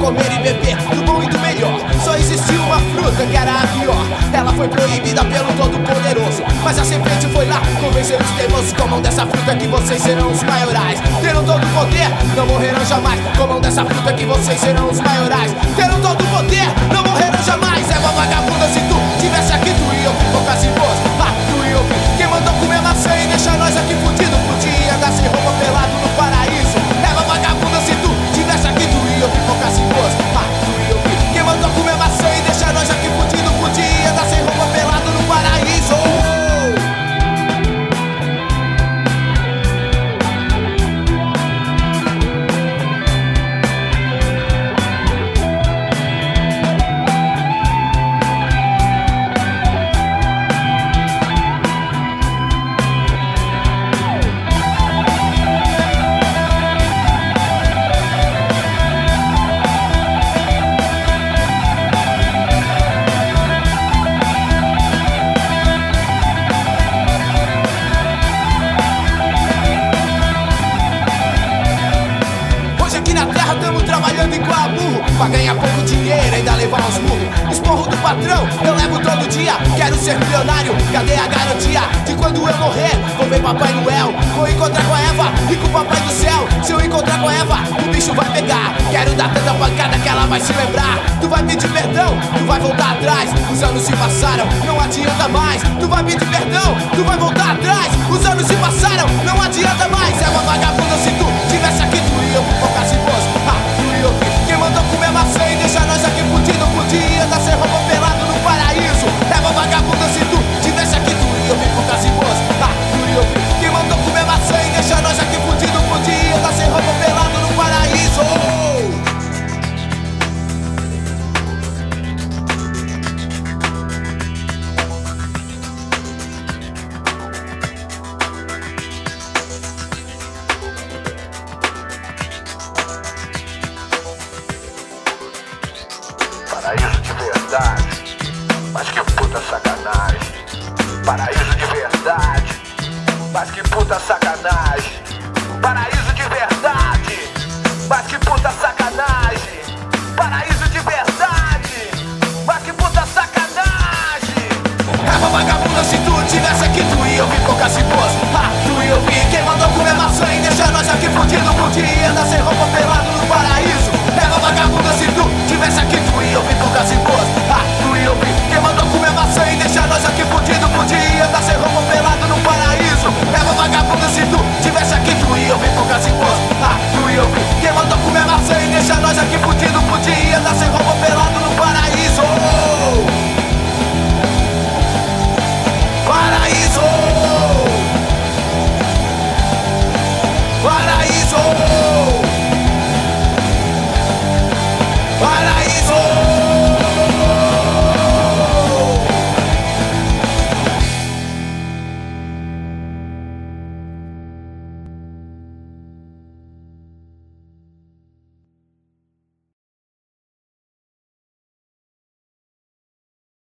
comer e beber do bom e do melhor. Só existia uma fruta que era a pior. Ela foi proibida pelo Todo-Poderoso, mas a serpente foi lá convencer os teimosos. Comam dessa fruta que vocês serão os maiorais. Terão todo o poder, não morrerão jamais. Comam dessa fruta que vocês serão os maiorais. Terão todo o poder, não morrerão jamais. É uma vagabunda, se tu tivesse aqui tu ia ouvir poucas e boas. Tu ia ouvir. Quem mandou comer maçã e deixar nós aqui fudido? Podia andar sem roupa pelado no paraíso. É uma vagabunda, se tu tivesse aqui tu ia ouvir poucas e boas. Tu ia ouvir. Quem mandou comer maçã e deixar nós aqui fudido? Podia andar sem roupa pelado no paraíso. Trabalhando igual a burro, pra ganhar pouco dinheiro, ainda levar uns murros. Esporro do patrão, eu levo todo dia. Quero ser milionário, cadê a garantia? De quando eu morrer, vou ver Papai Noel. Vou encontrar com a Eva e com o Papai do Céu. Se eu encontrar com a Eva, o bicho vai pegar. Quero dar tanta pancada que ela vai se lembrar. Tu vai pedir perdão, tu vai voltar atrás. Os anos se passaram, não adianta mais. Tu vai pedir perdão, tu vai voltar atrás. Os anos se passaram, não adianta mais. É uma vagabunda, se tu tivesse aqui tu ia ouvir poucas e boas. Quem mandou comer maçã e deixar nós aqui fudido? Podia andar sem roupa pelado no paraíso. É uma vagabunda, se tu tivesse aqui tu ia ouvir poucas e boas. Tu ia ouvir. Quem mandou comer maçã e deixar nós aqui fudido? Podia andar sem roupa pelado no paraíso. Paraíso de verdade, mas que puta sacanagem. Paraíso de verdade, mas que puta sacanagem. Paraíso de verdade, mas que puta sacanagem. Paraíso de verdade, mas que puta sacanagem. É uma vagabunda, se tu tivesse aqui tu ia ouvir poucas e boas. Tu ia ouvir. Quem mandou comer maçã e deixar nós aqui fudido? Podia andar sem roupa pelado no paraíso. É uma vagabunda, se tu tivesse aqui